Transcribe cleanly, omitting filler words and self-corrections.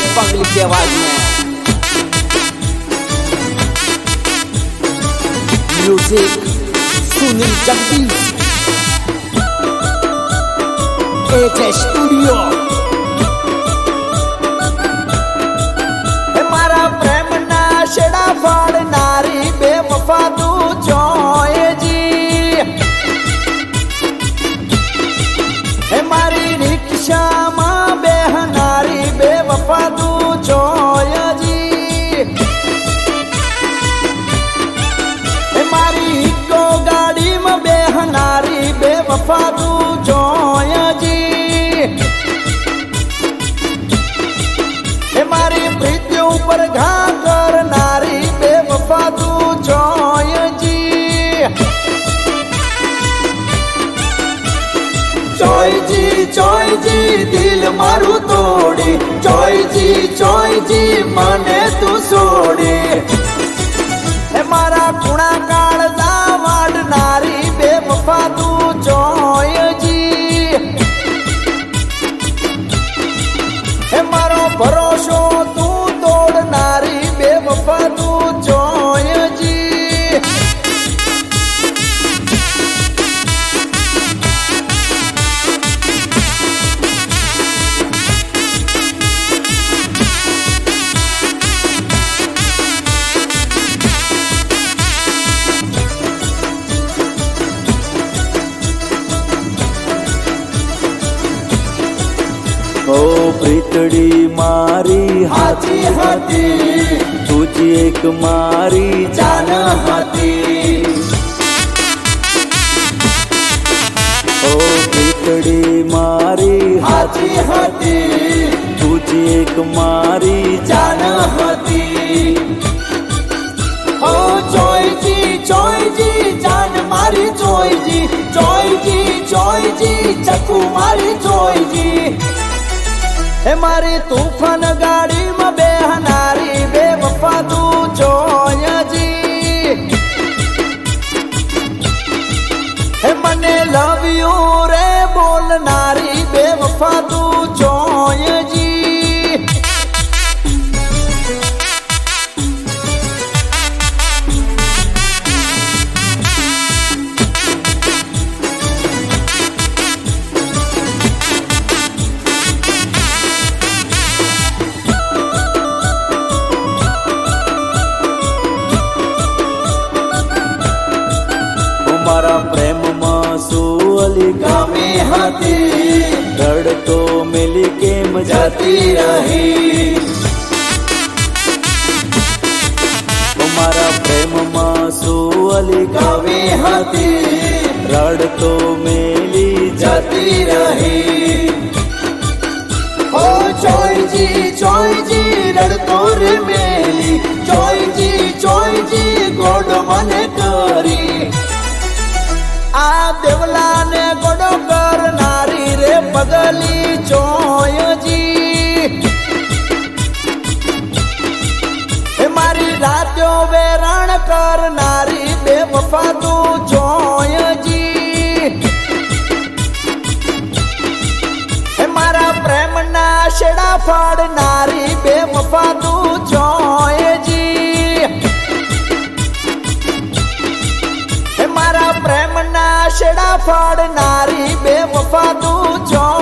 पगली की आवाज में music Sunil Jagdish AJ studio. मारा प्रेम ना छेड़ा फाड़नारी बेवफा तू जोए जी। मारी रिक्शा मां बेहनारी बेवफा तू जोए जी। मारी इको गाड़ी में बेहनारी बेवफा तू जोए जी। मारी प्रीति ऊपर घा करनारी बेवफा तू जोए जी। चोय जी दिल मारू तोड़ी चोय जी मने तू सोड़ी। मारा कुणा काल दा वाडनारी बेवफा तू जोय जी। मारो भरोसो तू तोड़नारी बेवफा तू जोय जी। ओ प्रीतड़ी मारी हाथी हाथी तुझी एक मारी जान हाथी। ओ प्रीतड़ी मारी हाथी हाथी तुझी एक मारी जान हाथी। ओ चोय जी जान मारी चोय जी चकू मारी चोय जी। मारी तूफान गाड़ी में बेहनारी बेवफा तू जोय जी। मने लव यू रे बोलनारी बेवफा तू जोय जी। मारा प्रेम मासूअली गामी हाथी रड़ तो मिली के मजाती रही। मारा प्रेम मासूअली गामी हाथी रड़ तो मिली जाती रही। ओ चोय जी रड़ तो रे मेली चोय जी गोड मने करी। आ देवला ने गोडो करनारी रे पगली चोय जी। मारी रात्यो वेरण करनारी बेवफा तू चोय जी। मारा प्रेम ना छेड़ा फाड़नारी बेवफा तू चोय जी। मारा प्रेम ना छेड़ा फाड़नारी बेवफा तू जो